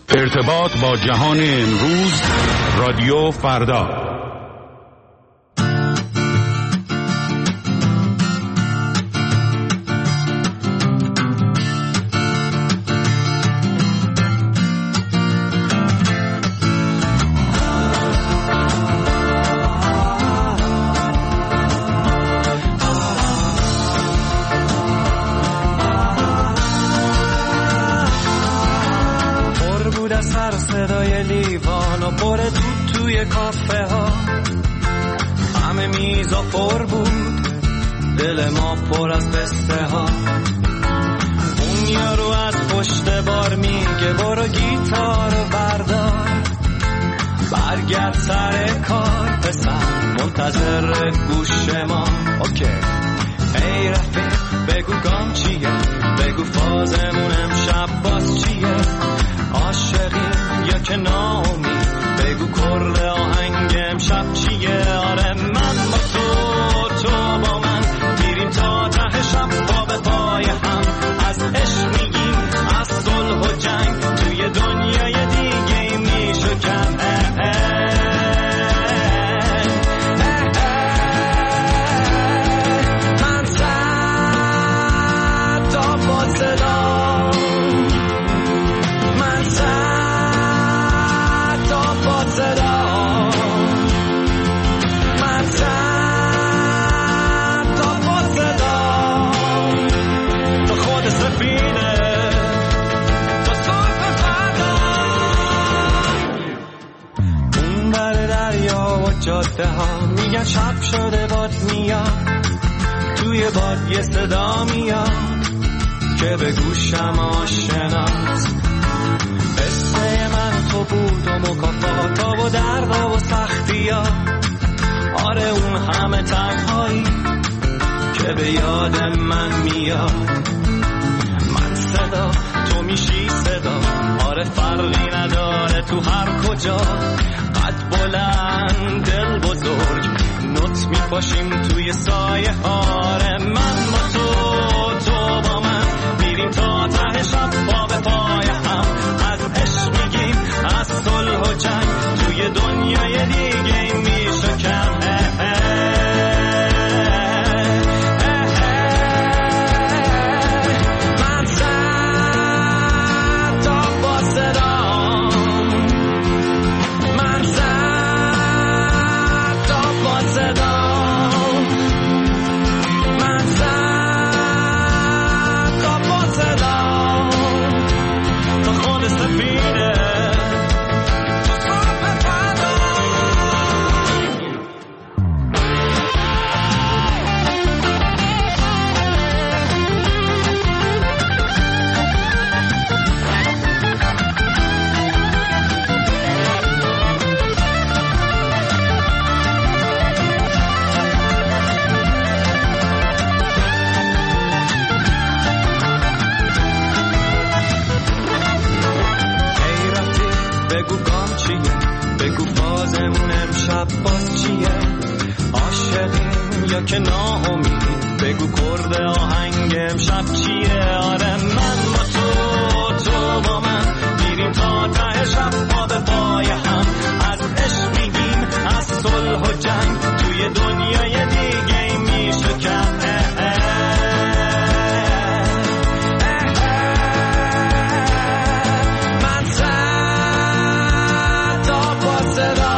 ارتباط با جهان امروز، رادیو فردا. صدای لیوان و پر دود توی کافه ها، همه میزا پر بود، دل ما پر از پسته ها. اون یارو از پشت بار میگه برو گیتارو بردار، برگرد سر کار پسر، منتظر گوش ما. اوکی ای رفیق بگو گام چیه، بگو فازمون امشب باز چیه، عاشقی یا که ناامید، بگو کرد آهنگ امشب چیه. آره من با تو با من میریم تا ته شب، پا به پای هم از عشق میگیم، از صلح و جنگ توی دنیای دیگه میشو کم. من سر تا با صدا، جاده ها میگن شب شده باد میاد، توی باد یه صدا میاد که به گوشم آشناست. قصه من تو بود و مکافاتا و دردا و سختی ها، آره اون همه تنهایی که به یاد من میاد. من صدا تو میشی صدا، آره فرقی نداره تو هر کجا، قد بلند دل بزرگ نوت میپاشیم توی سایه هاره. من با تو با من میریم تا ته شب، پا به پای هم از عشق میگیم، از صلح و جنگ توی دنیای دیگه میشه کم. من سر تا با صدا، که ناامید، بگو کرد آهنگ امشب چیه. آره من با تو با من میریم تا ته شب، پا به پای هم از عشق میگیم، از صلح و جنگ توی دنیای دیگه میشه کم. من سر تا با صدا،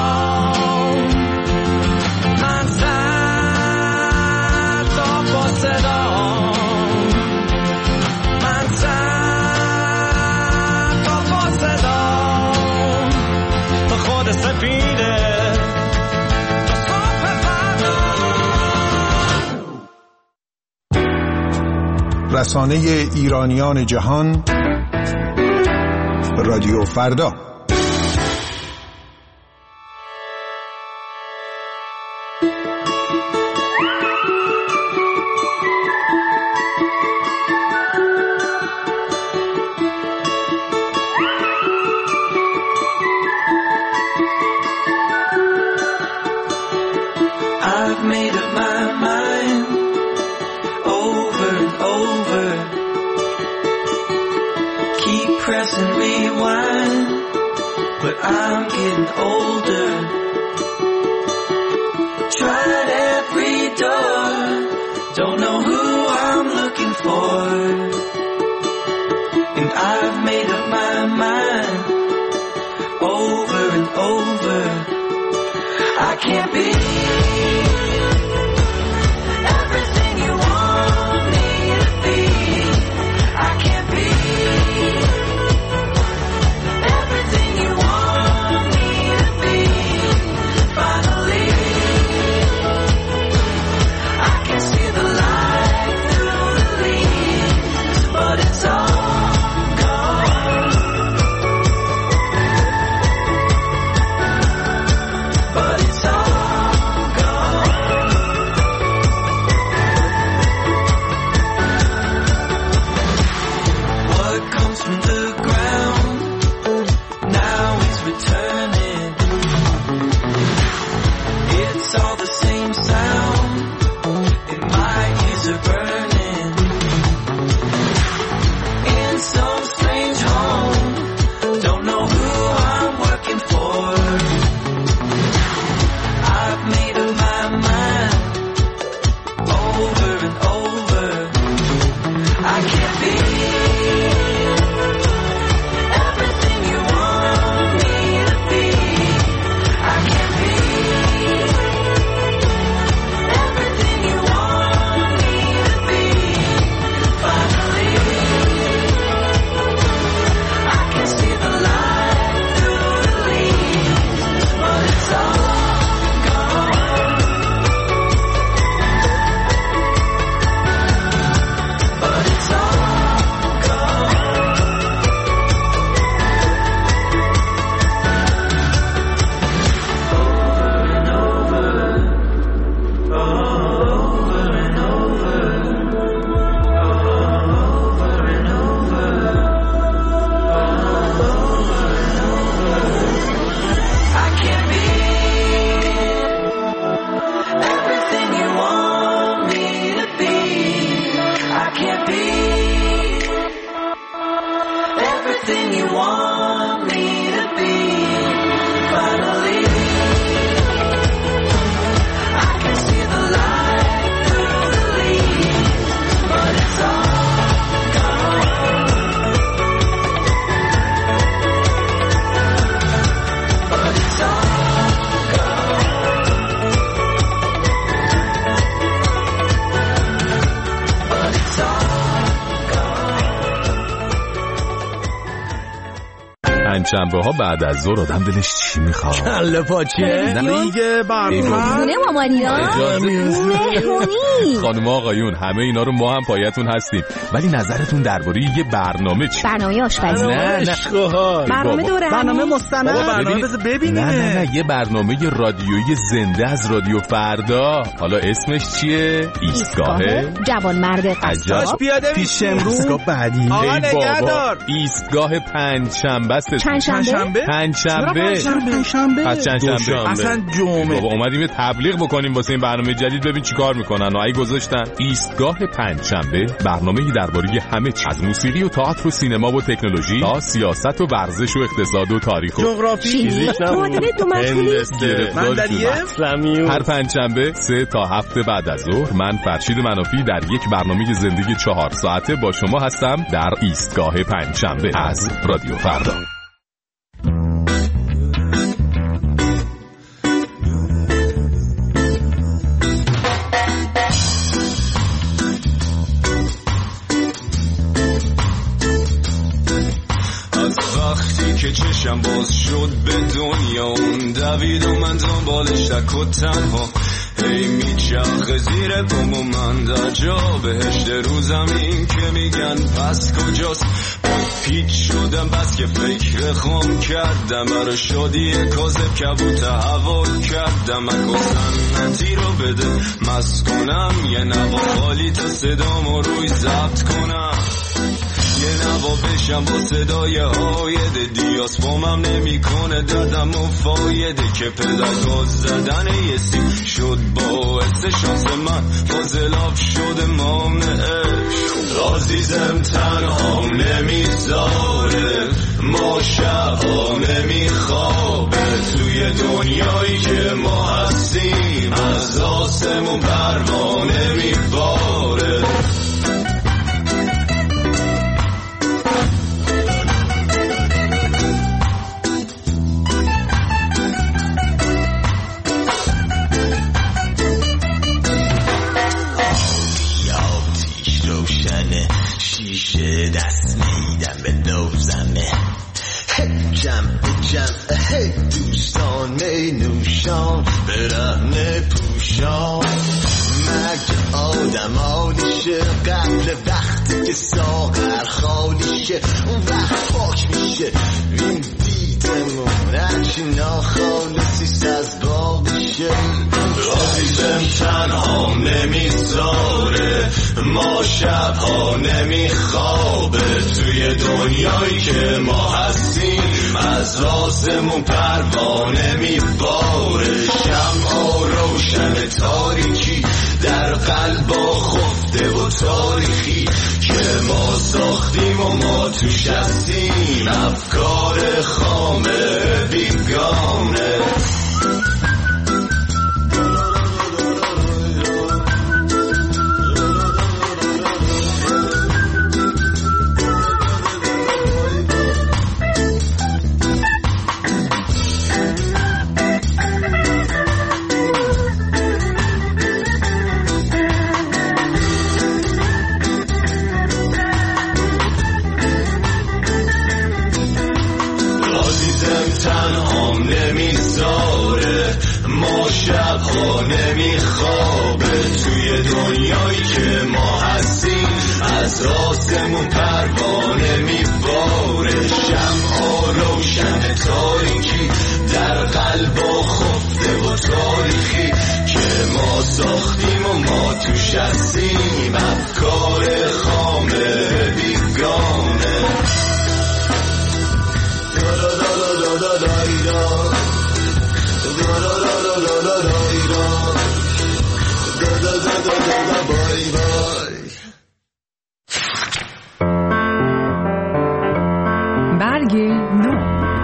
رسانه ایرانیان جهان، رادیو فردا. I've made up my mind over and over. Keep pressing passing me wine, but I'm getting older. Tried every door, don't know who I'm looking for, and I've made up my mind over and over. I can't be everything you want me to be. I can't be everything you want me to be. Finally, I can see the light through the leaves, but it's all gone. But it's all gone. What comes from the ground now is returning. It's all the same sound, and my ears are burning. In some strange home, don't know who I'm working for. I've made up my mind over and over. I can't be everything you want me to be. I can't be everything you want me to be. Finally, I can see the light through the leaves, but it's all gone. But it's all gone. Over and over, over and over, over and over, I can't be everything you want me to be. I can't be everything you want me to be. Finally, I can see the light through the leaves, but it's all gone. But it's all gone. But it's all پنجشنبه ها بعد از ظهر آدم دلش چی میخواد؟ کله پاچه دیگه برنامه خونه مامانیان مهمونی. خانم آقایون همه اینا رو ما هم پایتون هستیم، ولی نظرتون درباره یه برنامه چی؟ برنامه آشپزی. نه برنامه دوره برنامه مستند. برنامه ببینیم. نه یه برنامه رادیویی زنده از رادیو فردا. حالا اسمش چیه؟ ایستگاه جوانمرد قصاب. داش پیاده میشه امروز بعدی. آقا نگهدار. ایستگاه پنجشنبه است. چندشنبه؟ پنجشنبه. پس چندشنبه. اصلا جمعه. بابا اومدیم یه تبلیغ بکنیم واسه این برنامه جدید، ببین چیکار میکنن. ای گذاشتن ایستگاه پنجشنبه، برنامه‌ای درباره همه چیز، از موسیقی و تئاتر و سینما و تکنولوژی تا سیاست و ورزش و اقتصاد و تاریخ و جغرافی، معادله دو مشغولی، هر پنجشنبه 3 تا 7 بعد از ظهر من فرشید منافی در یک برنامه زندگی 4 ساعته با شما هستم در ایستگاه پنجشنبه از رادیو فردا. که چشم باز شد به دنیا، اون دوید و من دنبالش تک و تنها، هی میچرخه زیر پام و من در جا بهشت رو زمین که میگن پس کجاست. پیچ شدم بس که فکر خام کردم، برای شادی کاذب کبوت هوا کردم. اگه سنتی رو بده مست کنم، یه نوا خالی تا صدامو روی ضبط کنم، یه نوا بشم با صدای هایده. دیاس فامم نمی کنه دادم و فایده، که پدرگاز زدن یه سیم شد باعث شانس من فاضلاب شده مامنه عشق. عزیزم تنها نمیذاره، ما شبها نمیخوابه، توی دنیایی که ما هستیم از آسمون پروانه میباره. شیشه دست میدم به دوزمه، جمع دوستان می نوشان برهنه پوشان. مگه آدم آدیشه قبل وقتی که ساغر خالیشه، اون وقت پاک میشه این دیدمون اچه ناخالصیست از باقیشه. عزیزم تنها نمیذاره، ما شبها نمیخوابه، توی دنیایی که ما هستیم از آسمون پروانه میباره. شمعا روشن تاریکی در قلبا خفته و تاریخی که ما ساختیم و ما توش هستیم، افکار خامه بیگانه. شبها نمیخوابه، توی دنیایی که ما هستیم از آسمون پروانه میباره. شمعا روشن تاریکی در قلبا خفته و تاریخی که ما ساختیم و ما توش هستیم، افکار خامه بیگانه. برگ نو.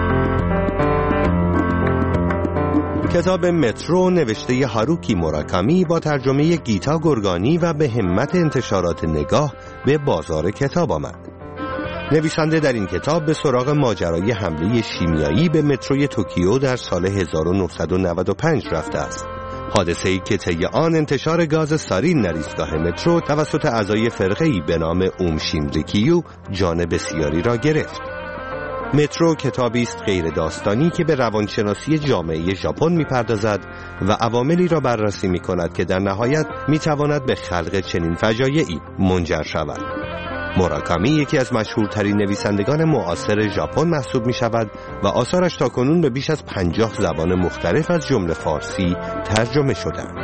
کتاب مترو نوشته هاروکی موراکامی با ترجمه گیتا گرگانی و به همت انتشارات نگاه به بازار کتاب آمد. نویسنده در این کتاب به سراغ ماجرای حمله شیمیایی به متروی توکیو در سال 1995 رفته است. حادثه‌ای که طی آن انتشار گاز سارین در ایستگاه مترو توسط اعضای فرقه‌ای به نام اوم شینریکیو جان بسیاری را گرفت. مترو کتابی است غیر داستانی که به روانشناسی جامعه ژاپن می‌پردازد و عواملی را بررسی می‌کند که در نهایت می‌تواند به خلق چنین فجایعی منجر شود. موراکامی یکی از مشهورترین نویسندگان معاصر ژاپن محسوب می شود و آثارش تاکنون به بیش از 50 زبان مختلف از جمله فارسی ترجمه شده‌اند.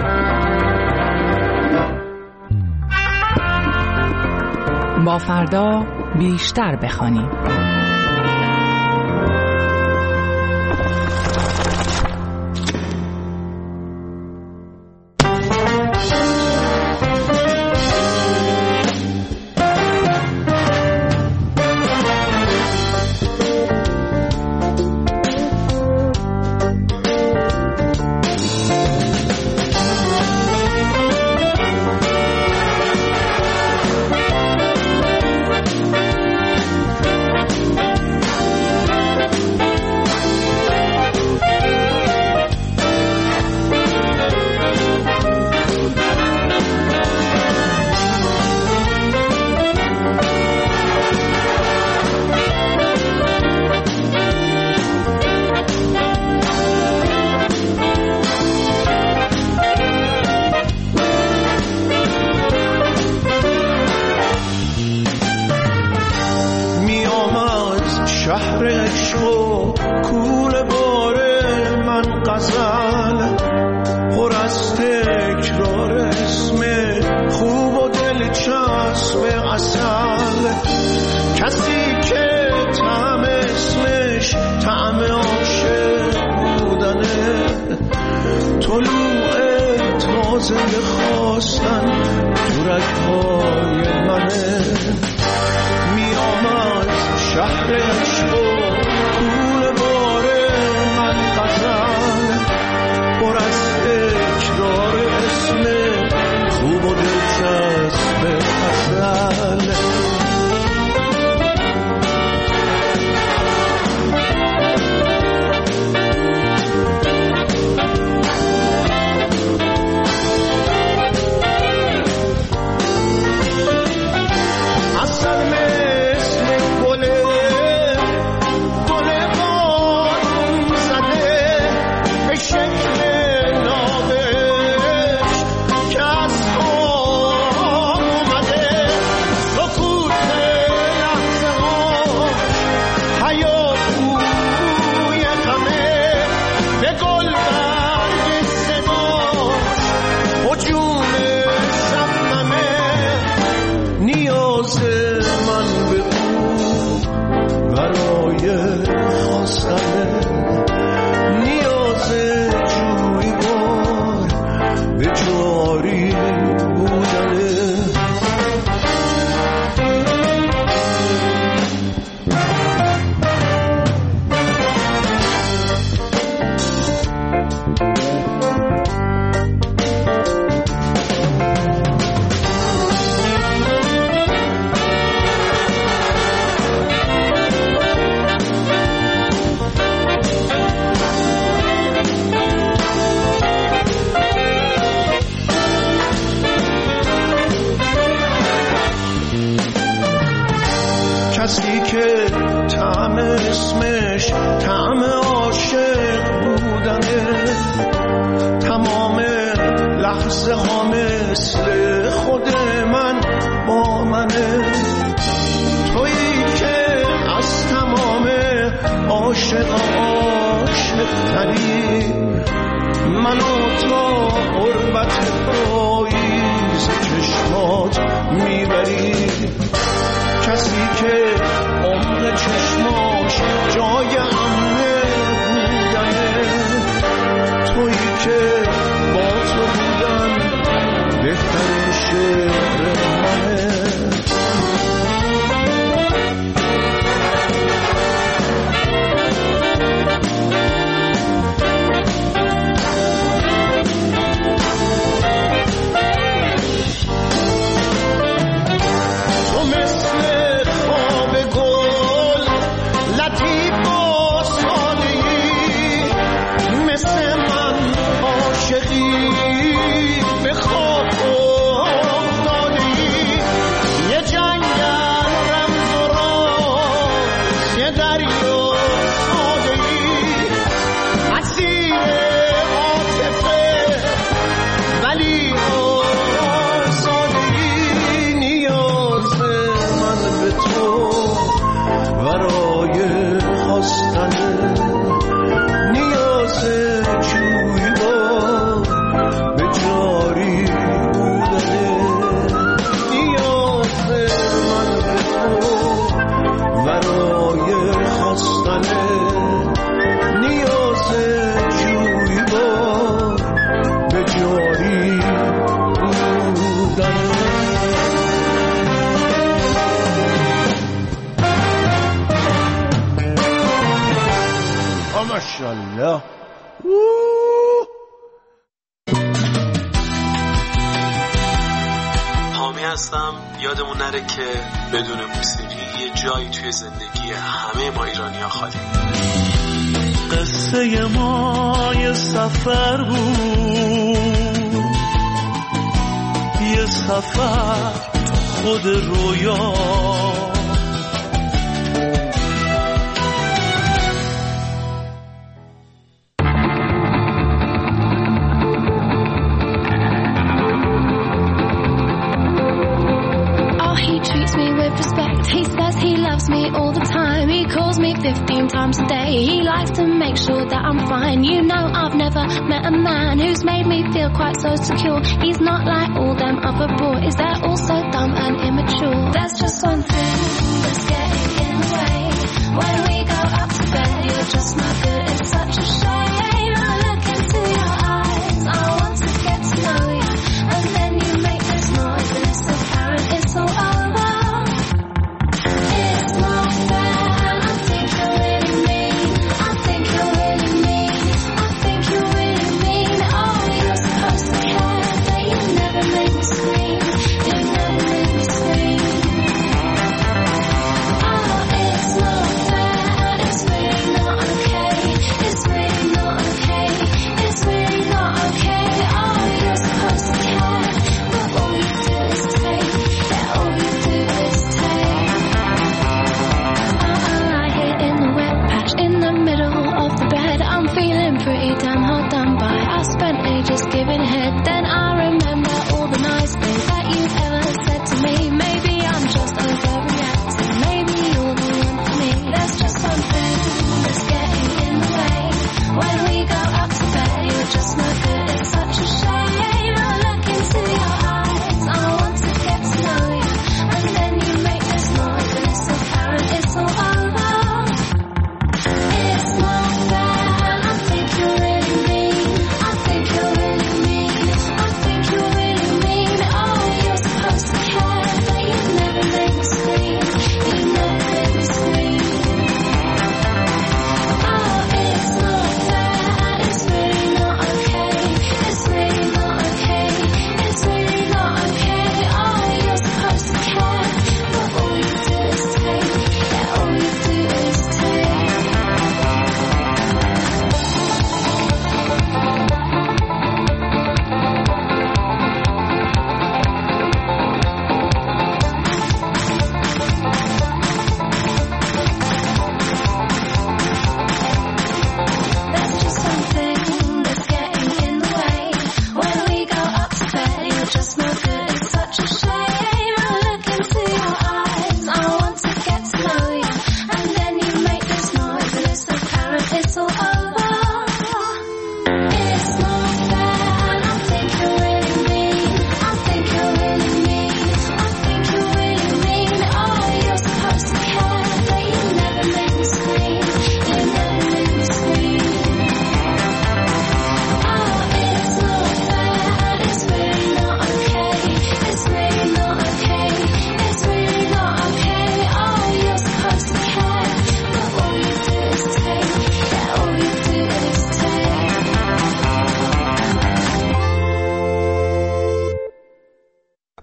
با فردا بیشتر بخوانیم. زنده خواستن تو رگهای منه. میام از شهر عشق و طول بار من غزل پر از تکرار اسم خوب و دلچسب غزل. کسی که طعم اسمش طعم عاشق بودنه، تمام لحظه ها مثل خود من با منه. تویی که از تمام عاشق تری منو تا قربت پاییز چشمات میبری. کسی که عمق چشماش جای امنه بودنه، تویی که با تو بودن بهترین شعر منه. ماشاءالله. حامی هستم. یادمون نره که بدون موسیقی یه جایی توی زندگی همه ما ایرانی‌ها خالی. قصه ما یه سفر بود، یه سفر خود رویا. Me all the time, he calls me 15 times a day. He likes to make sure that I'm fine. You know I've never met a man who's made me feel quite so secure. He's not like all them other boys, they're all so dumb and immature. There's just one thing that's getting in the way. When we go up to bed, you're just not good. It's such a shame. I look into your eyes, I want to get to know you.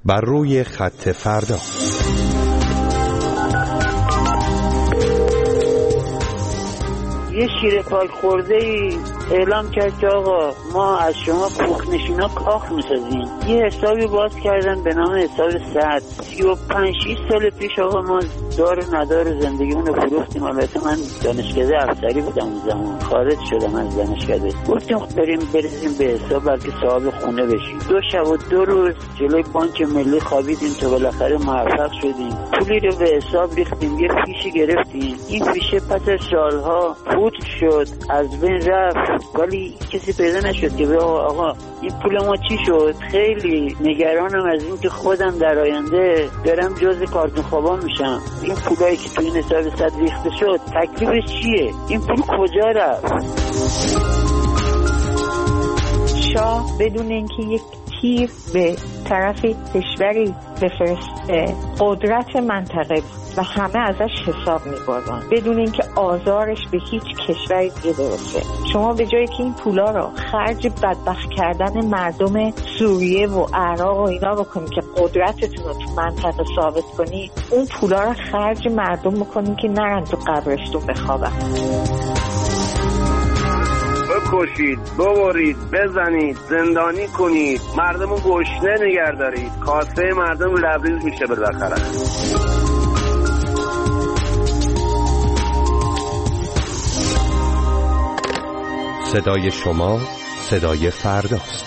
بر روی خط فردا. یه شیر پاک خورده ای اعلام کرد که آقا ما از شما کوخنشینا کاخ میسازیم. یه حسابی باز کردن به نام حساب 100. 35-6 سال پیش آقا ما دار و ندار زندگیمون رو فروختیم. البته من دانشکده افسری بودم اون زمان، خارج شدم از دانشکده. گفتیم برسیم به حساب بلکه صاحب خونه بشیم. 2 شب و 2 روز جلوی بانک ملی خوابیدیم تا بالاخره موفق شدیم. پولی رو به حساب ریختیم، یه فیشی گرفتیم. این فیشه پس از سالها فوت شد، از بین رفت، ولی کسی پیدا نشد که آقا این پول ما چی شد. خیلی نگرانم از این که خودم در آینده برم جز کارتون خوابا میشم. این پولایی که تو این حساب 100 ریخته شد تکلیفش چیه؟ این پول کجا رفت؟ شاه بدون اینکه یک تیر به طرف کشوری بفرسته قدرت منطقه و همه ازش حساب می‌برن بدون اینکه آزارش به هیچ کشوری دیگه برسه. شما به جایی که این پولا رو خرج بدبخت کردن مردم سوریه و عراق و اینا بکنید که قدرتتون رو تو منطقه ثابت کنید، اون پولا رو خرج مردم بکنید که نرن تو قبرستون بخوابن. بکشید، ببرید، بزنید، زندانی کنید، مردم رو گشنه نگه دارید، کاسه مردم لبریز میشه بالاخره. صدای شما صدای فرداست.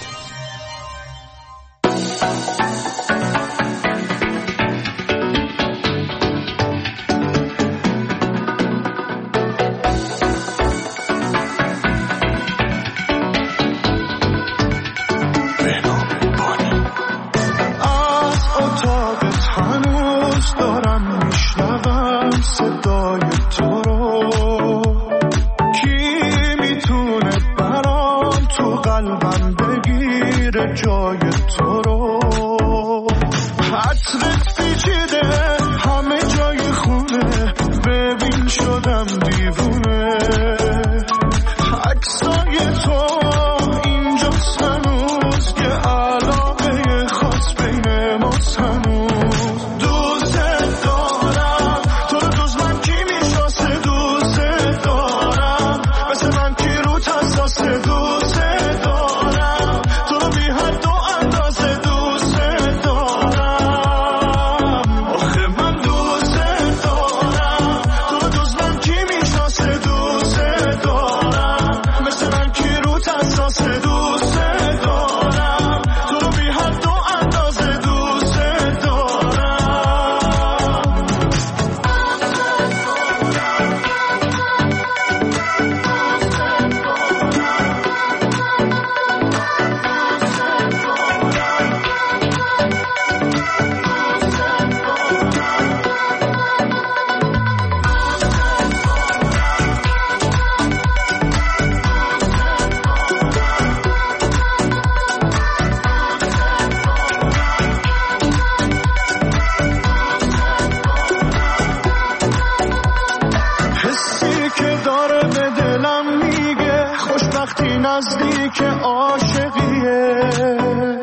نزدیک عاشقیه